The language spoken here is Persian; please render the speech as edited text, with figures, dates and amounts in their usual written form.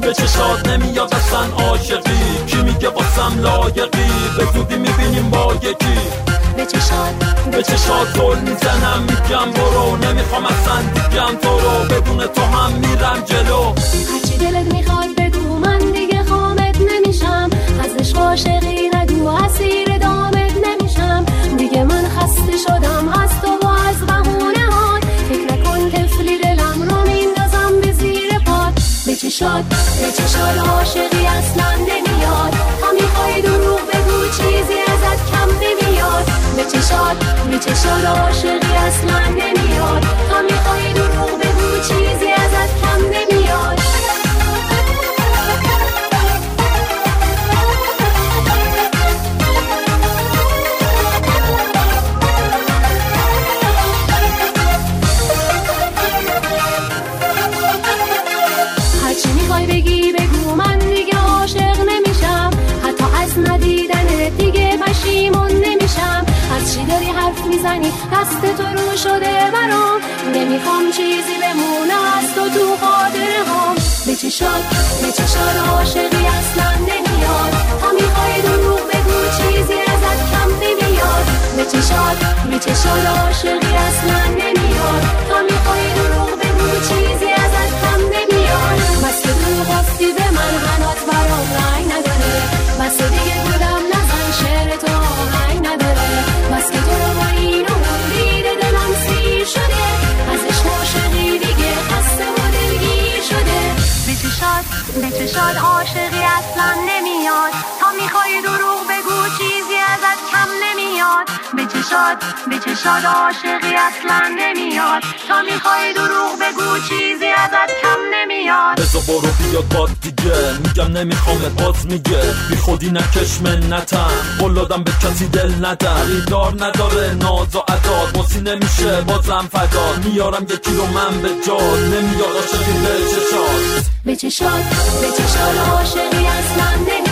به چشات نمیاد اصلا عاشقی، کی میگه واسم لایقی، به زودی میبینیم با یکی. به چشات زل میزنم میگم برو، نمیخوام اصلا دیگم تو رو، بدون تو هم میرم جلو. هرچی دلت میخواد بگو من دیگه خامت نمیشم، از عشق عاشقی نگو اسیر دامت نمیشم، دیگه من خسته شدم از تو و از بهونه هات، فکر نکن طفلی دلم رو میندازم به زیر پات. به چشات عاشقی اصلا نمیاد، تا میخوای دروغ بگو چیزی ازت کم نمیاد. به چشات عاشقی اصلا نمیاد، تا میخوای دروغ بگو چیزی ازت کم نمیاد. هرچی میخوای بگی بگو من دیگه عاشق نمیشم، حتی از ندیدن دیگه پشیمون نمیشم. از چی داری حرف میزنی دست تو رو شده برام، نمیخوام چیزی بمونه از تو خاطره هم. به چشات عاشقی اصلا نمیاد، تا میخوای دروغ بگو چیزی ازت کم نمیاد. به چشات عاشقی اصلا نمیاد، تا میخوای دروغ بگو چیزی ازت کم نمیاد. بس که دروغ گفتی به من هنوز برام رنگ نداره، بس دیگه بودم نزن شعر تو آهنگ نداره، بس که تو رو با این و اون دیده دلم سیر شده، از عشق عاشقی دیگه خسته و دلگیر شده. به چشات عاشقی اصلا نمیاد، تا میخوای دروغ بگو چیزی ازت کم نمیاد. به چشات عاشقی اصلا نمیاد، تا میخوای دروغ بگو چیزی ازت کم نمیاد. بذار برو بیاد باد دیگه، میگم نمیخوامت باز میگه، بی خودی نکش منتم، قلادم به کسی دل ندم، خریدار نداره ناز و عداد، موسی نمیشه بازم فداد، میارم یکی رو من به جاد، نمیاد عاشقی به چشات. به چشات عاشقی اصلا نمیاد.